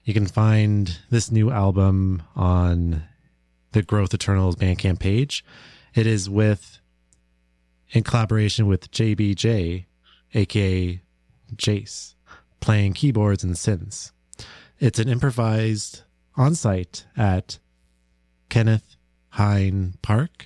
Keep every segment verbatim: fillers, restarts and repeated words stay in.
You can find this new album on the Growth Eternals Bandcamp page. It is with, in collaboration with J B J, aka Jace, playing keyboards and synths. It's an improvised on-site at Kenneth Hine Park,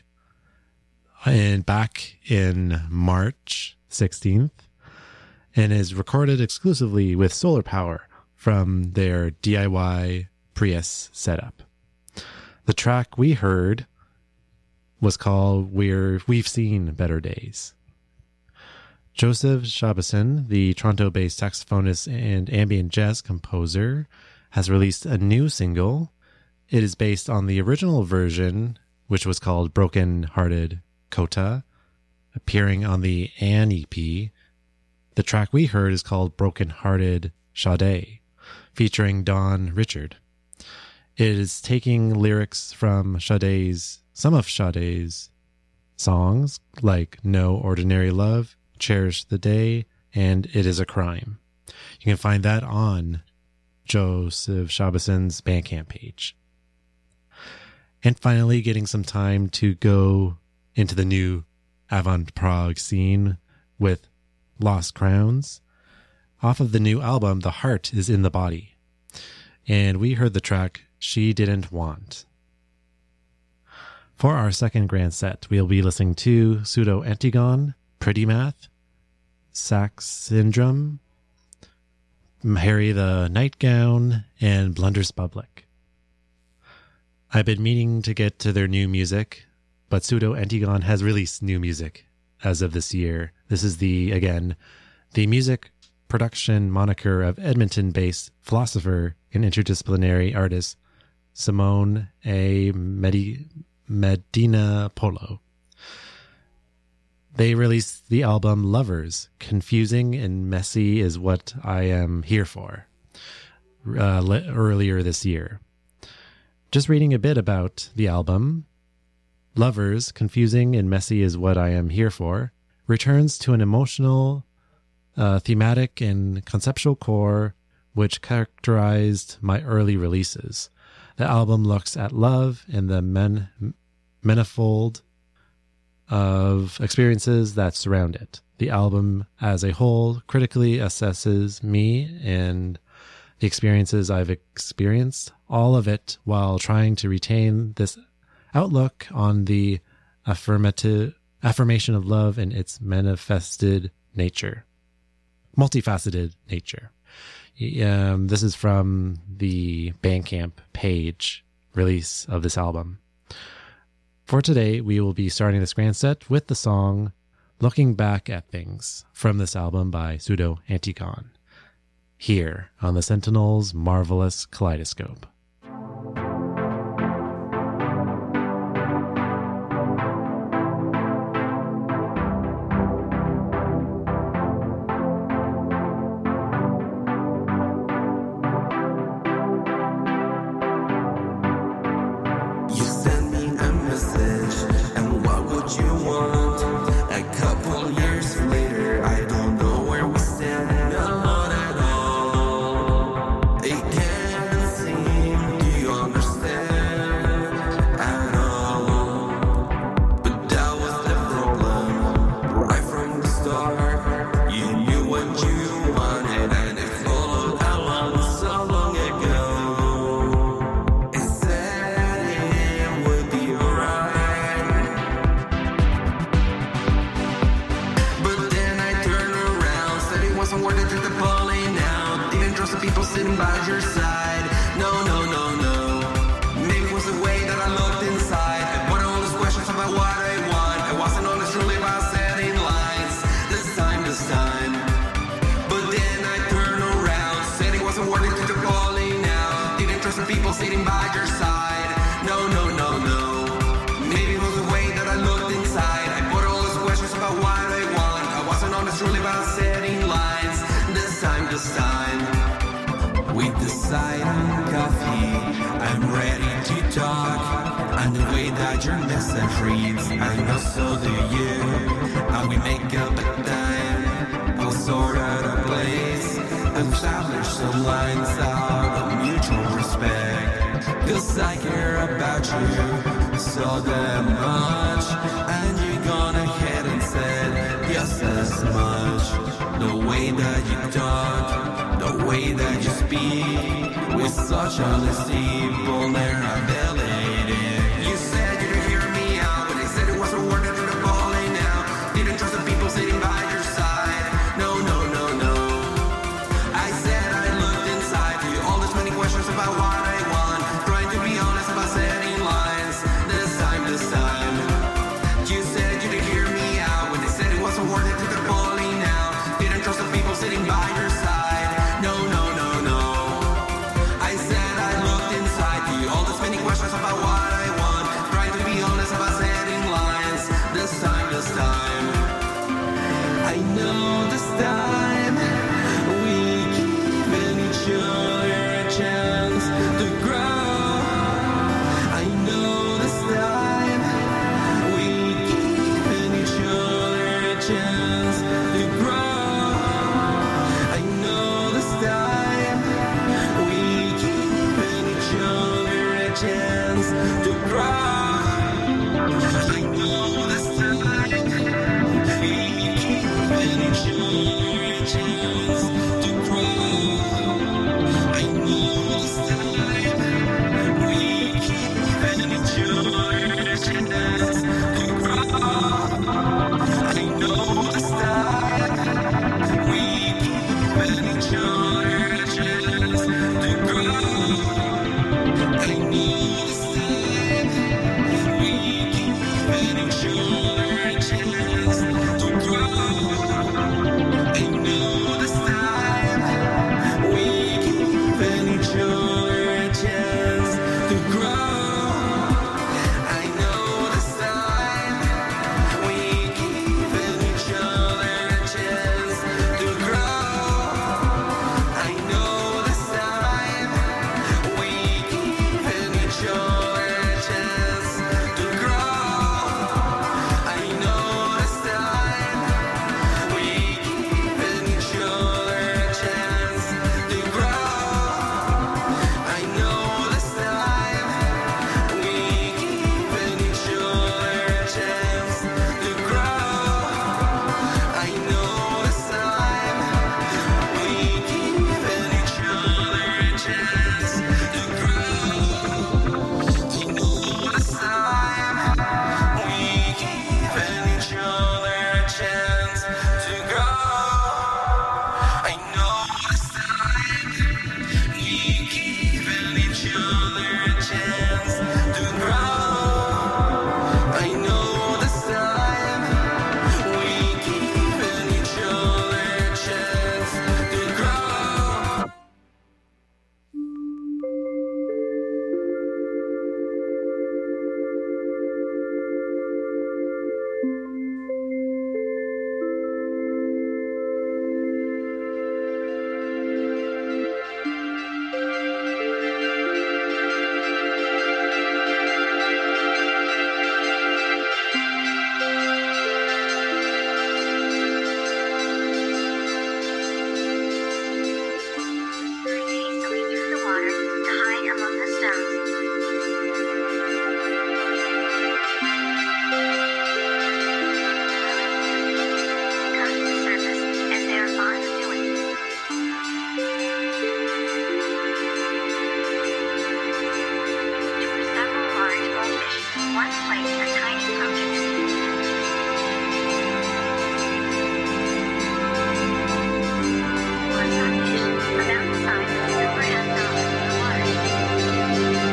and back in March sixteenth, and is recorded exclusively with solar power from their D I Y Prius setup. The track we heard was called We're, We've Seen Better Days. Joseph Shabason, the Toronto-based saxophonist and ambient jazz composer, has released a new single. It is based on the original version, which was called Broken Hearted Kota, appearing on the Anne E P. The track we heard is called Broken Hearted Sade, featuring Don Richard. It is taking lyrics from Sade's, some of Sade's songs, like No Ordinary Love, Cherish the Day, and It Is a Crime. You can find that on Joseph Shabason's Bandcamp page. And finally, getting some time to go into the new avant-prog scene with Lost Crowns. Off of the new album, The Heart is in the Body. And we heard the track She Didn't Want. For our second grand set, we'll be listening to Pseudo Antigon, Pretty Math, Sax Syndrome, Harry the Nightgown, and Blunders Public. I've been meaning to get to their new music, but Pseudo Antigon has released new music as of this year. This is the, again, the music production moniker of Edmonton-based philosopher and interdisciplinary artist Simone A. Medi- Medina Polo. They released the album Lovers. Confusing and messy is what I am here for, uh, le- earlier this year. Just reading a bit about the album, Lovers, Confusing and Messy is What I Am Here For, returns to an emotional, uh, thematic, and conceptual core which characterized my early releases. The album looks at love and the men- manifold of experiences that surround it. The album as a whole critically assesses me and the experiences I've experienced, all of it while trying to retain this outlook on the affirmative affirmation of love and its manifested nature, multifaceted nature. Um, this is from the Bandcamp page release of this album. For today, we will be starting this grand set with the song Looking Back at Things from this album by Pseudo Antigon, here on the Sentinel's Marvelous Kaleidoscope. Establish some lines out of mutual 'cause I care about you so damn much. And you gone ahead and said just as much. The way that you talk, the way that you speak, with such honesty, vulnerability. You said you didn't hear me out, but they said it wasn't worth it to the balling now. Didn't trust the people sitting by your side. No, no, no, no. I said I looked inside to you, all these many questions about what I want. Trying to be honest about setting lines. This time, this time. You said you didn't hear me out when they said it wasn't worth it to the balling now. Didn't trust the people sitting by your side. No, no, no, no. I said I looked inside to you, all these many questions about what I want. Trying to be honest about setting lines. This time, this time. I know this time we given each other a chance to grow. I know this time we given each other a chance to grow. I know this time we given each other a chance to grow. I know this time we given each other a chance to grow. I know this time we given each other a chance to grow. I know this time we given each other a chance to grow. I know this time we given each other a chance to grow. I know this time we given each other a chance to grow. I know this time we given each other a chance to grow. I know this time we given each other a chance to grow. I know this time we given each other a chance to grow. I know this time we given each other a chance to grow. I know this time we given each other a chance to grow. I know this time we given each other a chance to grow. I know this time we given each other a chance to grow. I know this time we given each other a chance to grow. Going through the water to hide among the stones. Come to the surface as they are fond of doing. Which were several large goldfish once placed in a tiny pumpkin seed. Was that fish about the size of a silver half dollar in the water?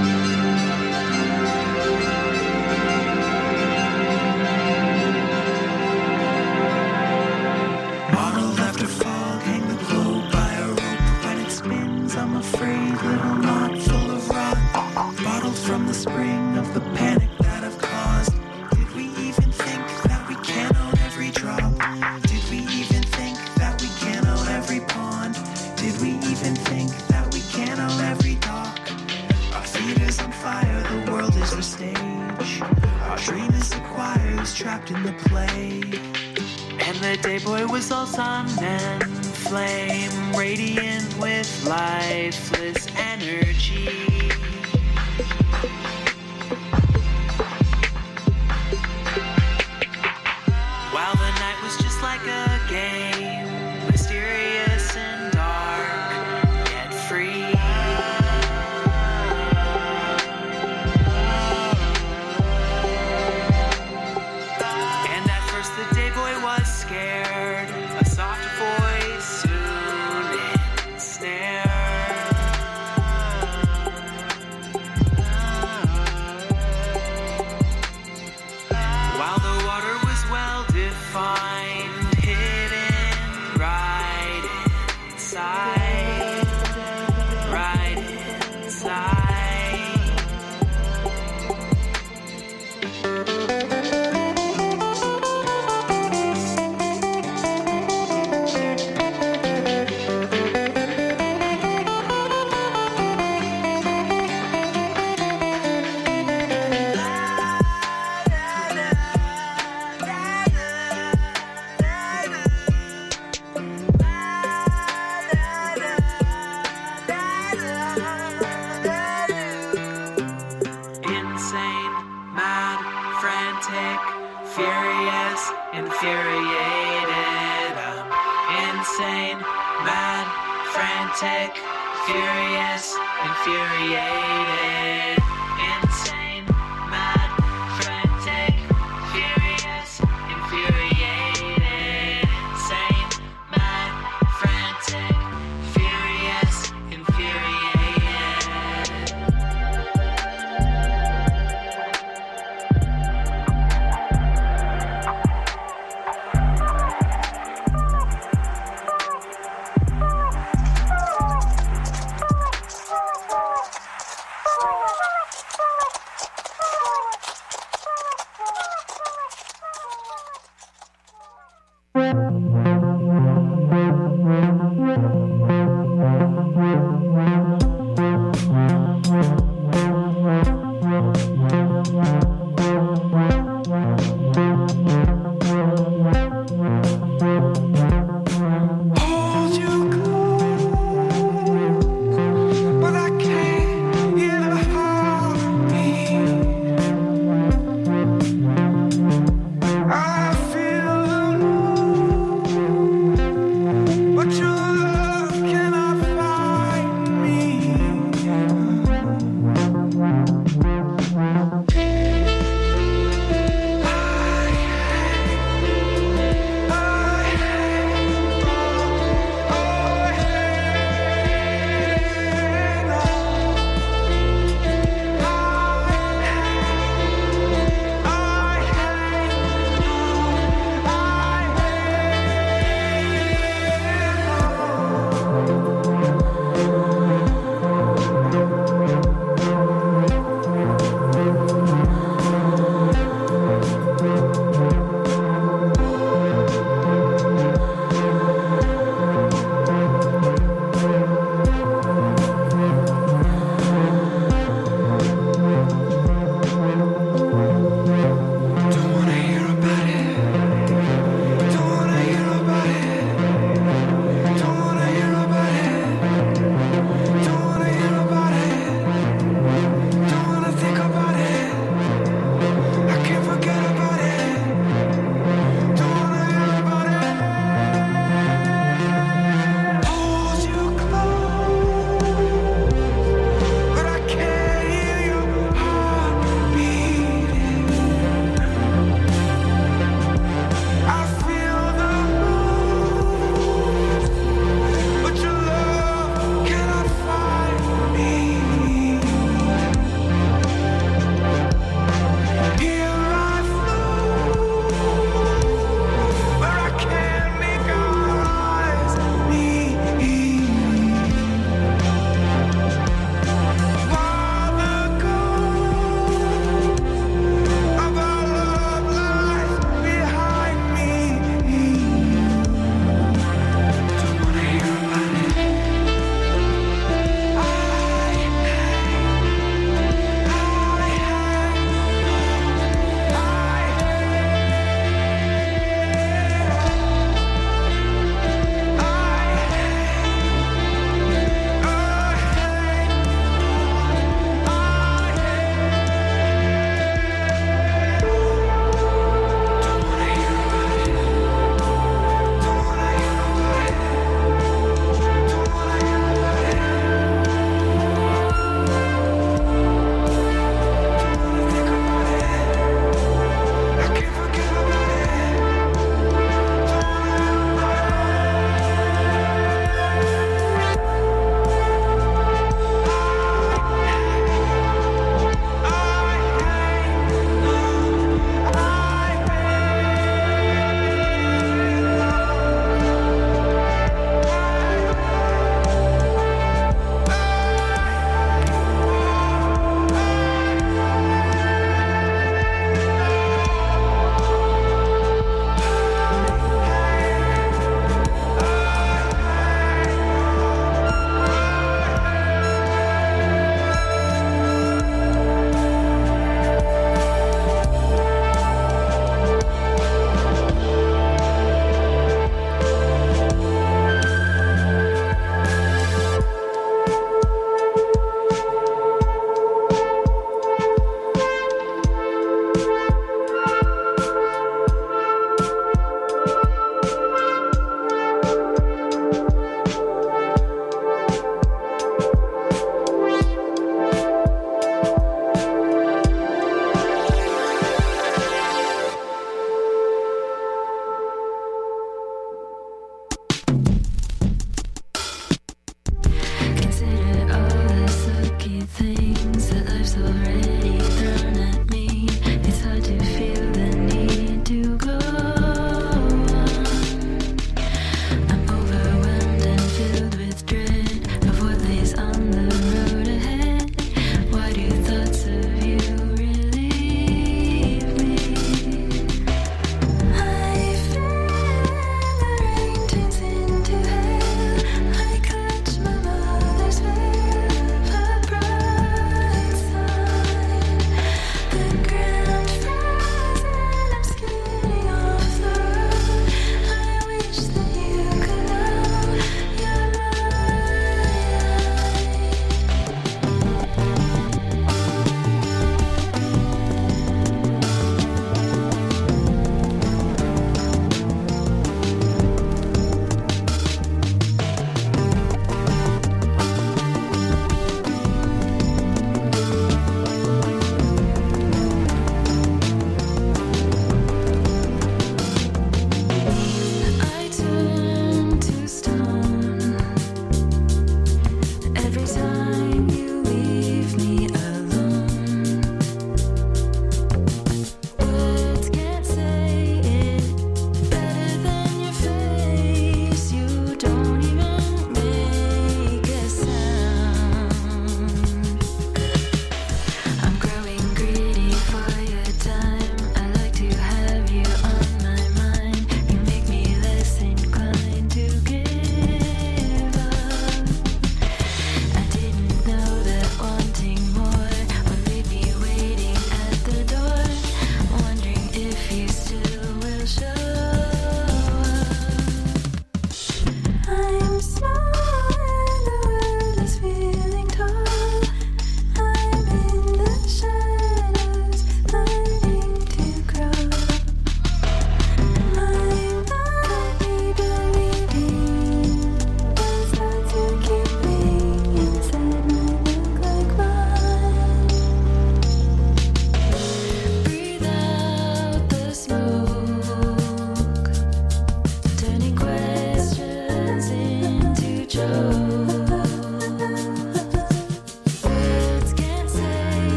Bottled after fog, hang the globe by a rope. When it spins, I'm afraid, little knot full of rot. Bottled from the spring of the panic that I've caused. Did we even think that we can own every drop? Did we even think that we can own every pond? Did we even think that we can own every dock? Our theater's on fire, the world is our stage. Our dream is a choir who's trapped in the play. And the day boy was all sun and flame, radiant with lifeless energy. infuriated. I'm insane, mad, frantic, furious, infuriated. Insane, mad, frantic, furious, infuriated. Insane, mad, frantic, furious, infuriated.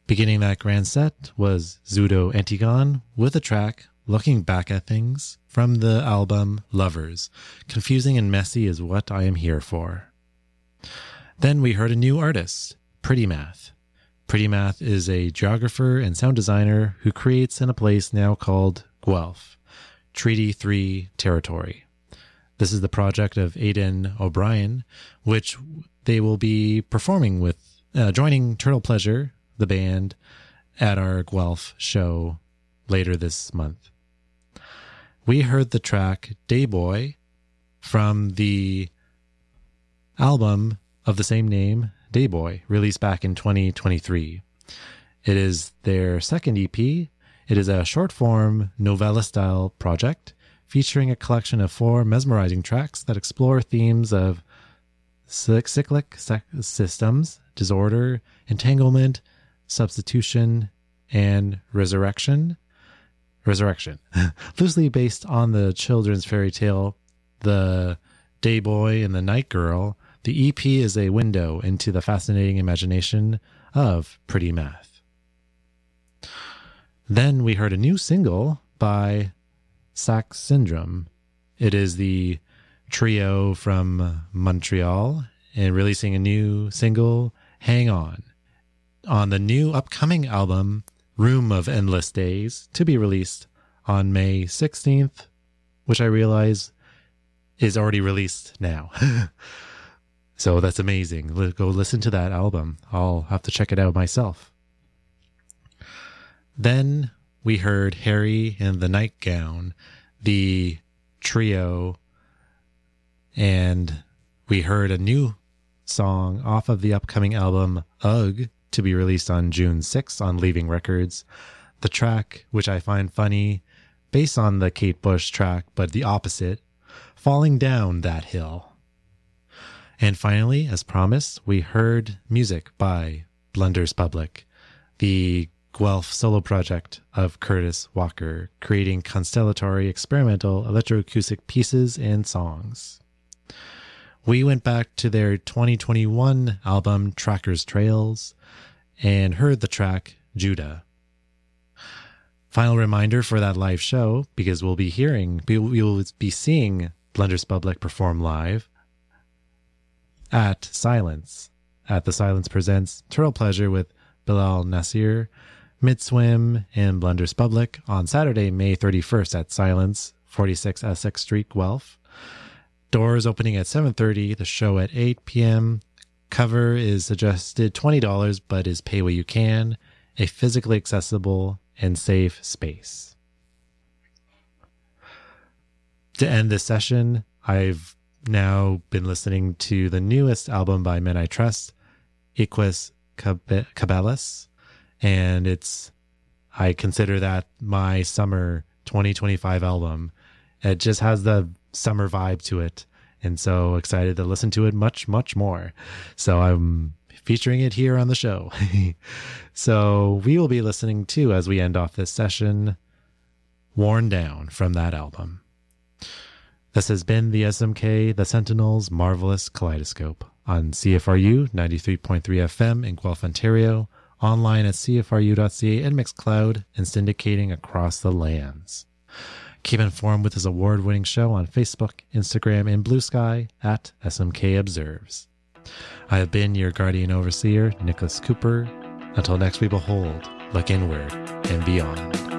Beginning that grand set was Zudo Antigon with a track Looking Back at Things from the album Lovers. Confusing and messy is what I am here for. Then we heard a new artist, Pretty Math. Pretty Math is a geographer and sound designer who creates in a place now called Guelph, Treaty three territory. This is the project of Aidan O'Brien, which they will be performing with, uh, joining Turtle Pleasure, the band, at our Guelph show later this month. We heard the track Day Boy from the album of the same name, Day Boy, released back in twenty twenty-three. It is their second E P. It is a short-form novella-style project featuring a collection of four mesmerizing tracks that explore themes of cyclic systems, disorder, entanglement, substitution, and resurrection. Resurrection. Loosely based on the children's fairy tale, The Day Boy and the Night Girl, the E P is a window into the fascinating imagination of Pretty Math. Then we heard a new single by Sax Syndrome. It is the trio from Montreal and releasing a new single, Hang On, on the new upcoming album, Room of Endless Days, to be released on May sixteenth, which I realize is already released now. So that's amazing. Go listen to that album. I'll have to check it out myself. Then we heard Harry and the Nightgown, the trio, and we heard a new song off of the upcoming album Ugh, to be released on June sixth on Leaving Records. The track, which I find funny, based on the Kate Bush track, but the opposite, Falling Down That Hill. And finally, as promised, we heard music by Blunders Public, the Guelph solo project of Curtis Walker, creating constellatory experimental electroacoustic pieces and songs. We went back to their twenty twenty-one album Trackers Trails and heard the track Judah. Final reminder for that live show, because we'll be hearing, we will be seeing Blunders Public perform live at Silence, at the Silence Presents Turtle Pleasure with Bilal Nasir, Midswim, and Blunders Public on Saturday, May thirty-first at Silence, forty-six Essex Street, Guelph. Doors opening at seven thirty, the show at eight p.m. Cover is suggested twenty dollars, but is pay what you can, a physically accessible and safe space. To end this session, I've now been listening to the newest album by Men I Trust, Equus Cabellus, and it's, I consider that my summer twenty twenty-five album. It just has the summer vibe to it, and so excited to listen to it much, much more. So I'm featuring it here on the show. So we will be listening to, as we end off this session, Worn Down from that album. This has been the S M K, The Sentinel's Marvelous Kaleidoscope on C F R U ninety-three point three F M in Guelph, Ontario, online at c f r u dot c a and Mixcloud, and syndicating across the lands. Keep informed with this award-winning show on Facebook, Instagram, and Blue Sky at S M K Observes. I have been your guardian overseer, Nicholas Cooper. Until next we behold, look inward and beyond.